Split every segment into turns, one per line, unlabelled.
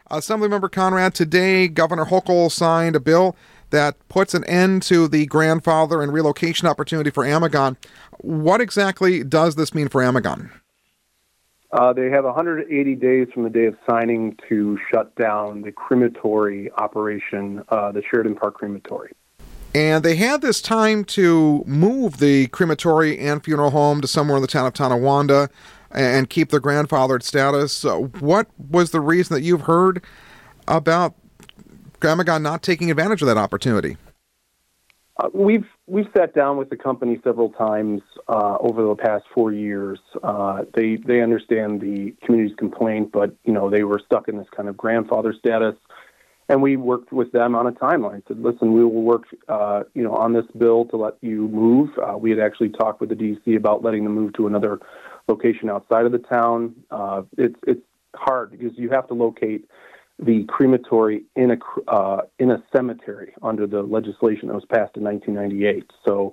Assemblymember Conrad, today Governor Hochul signed a bill that puts an end to the grandfather and relocation opportunity for Amagon. What exactly does this mean for Amagon?
They have 180 days from the day of signing to shut down the crematory operation, the Sheridan Park Crematory.
And they had this time to move the crematory and funeral home to somewhere in the town of Tonawanda and keep their grandfathered status. What was the reason that you've heard about Amagon not taking advantage of that opportunity?
We've sat down with the company several times over the past 4 years. They understand the community's complaint, but they were stuck in this kind of grandfather status, and we worked with them on a timeline. Said, listen, we will work on this bill to let you move. We had actually talked with the DC about letting them move to another location outside of the town. It's hard because you have to locate the crematory in a cemetery under the legislation that was passed in 1998. So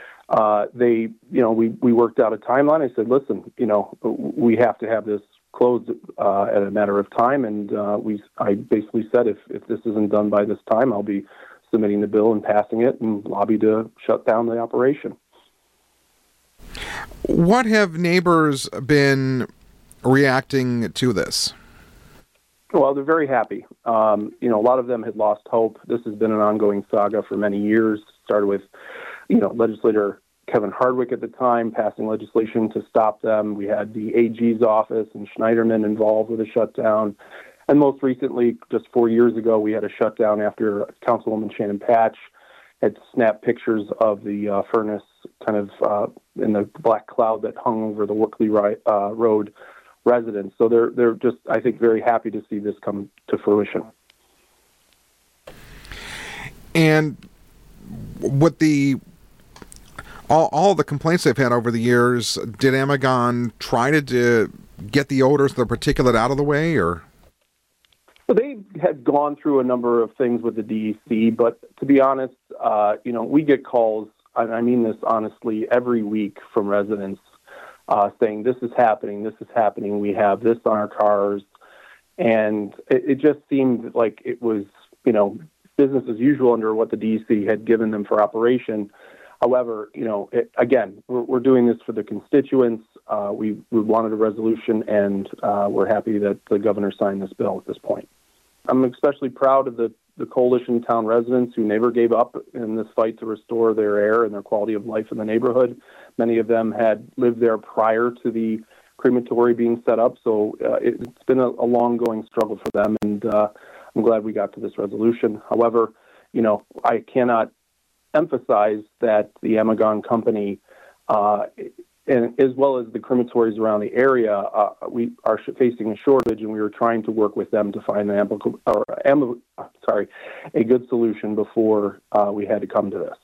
we worked out a timeline. I said, listen, we have to have this closed at a matter of time, and I basically said if this isn't done by this time, I'll be submitting the bill and passing it and lobby to shut down the operation.
What have neighbors been reacting to this?
Well, they're very happy. A lot of them had lost hope. This has been an ongoing saga for many years. Started with, legislator Kevin Hardwick at the time passing legislation to stop them. We had the AG's office and Schneiderman involved with a shutdown. And most recently, just 4 years ago, we had a shutdown after Councilwoman Shannon Patch had snapped pictures of the furnace kind of in the black cloud that hung over the Workley Road residents. So they're just, I think, very happy to see this come to fruition.
And with all the complaints they've had over the years, did Amagon try to get the odors, the particulate out of the way, or?
Well, they had gone through a number of things with the DEC, but to be honest, we get calls, and I mean this honestly, every week from residents saying, this is happening, we have this on our cars. And it just seemed like it was, business as usual under what the DEC had given them for operation. However, again, we're doing this for the constituents. We wanted a resolution, and we're happy that the governor signed this bill at this point. I'm especially proud of the coalition town residents who never gave up in this fight to restore their air and their quality of life in the neighborhood. Many of them had lived there prior to the crematory being set up, so it's been a long-going struggle for them, and I'm glad we got to this resolution. However, I cannot emphasize that the Amagon company, and as well as the crematories around the area, we are facing a shortage, and we were trying to work with them to find a good solution before we had to come to this.